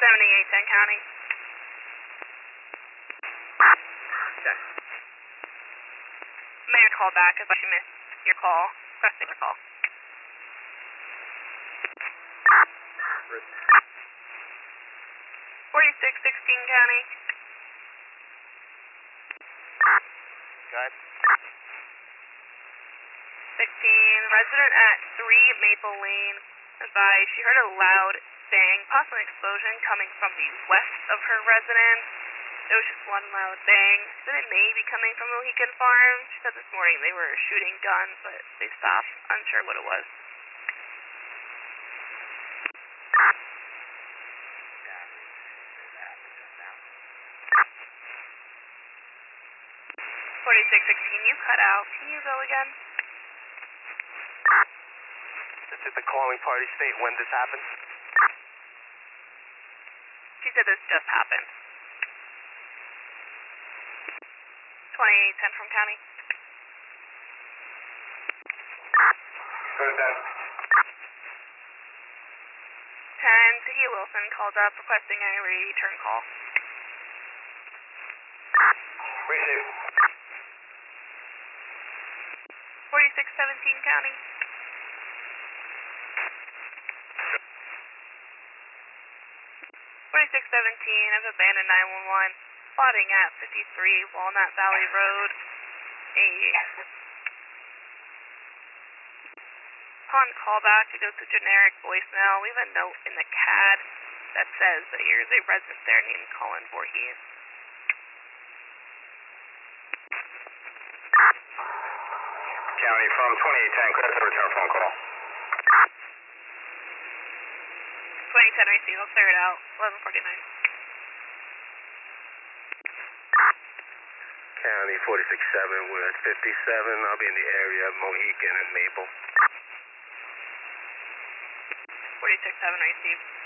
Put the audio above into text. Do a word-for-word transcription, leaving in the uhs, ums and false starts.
seventy-eight ten County. Check. Mayor called back because she missed your call. Requesting your call. forty-six sixteen County. Go ahead. sixteen, resident at three Maple Lane advised she heard a loud bang, possibly an explosion coming from the west of her residence. There was just one loud bang. She said it may be coming from Mohican Farm. She said this morning they were shooting guns, but they stopped. Unsure what it was. forty-six sixteen, you cut out. Can you go again? Did the calling party state when this happened? She said this just happened. twenty-eight ten from County. Go to ten. ten, Tahia Wilson called up requesting a return call. Receive. forty-six seventeen County. forty-six seventeen, I've abandoned nine one one, spotting at fifty-three Walnut Valley Road. A upon callback, it goes to generic voicemail. We have a note in the C A D that says that there's a resident there named Colin Voorhees. County from twenty-eight ten, clear to return phone call. twenty ten receive, I'll clear it out. eleven forty-nine. County forty-six seven, we're at fifty-seven. I'll be in the area of Mohican and Maple. forty-six seven receive.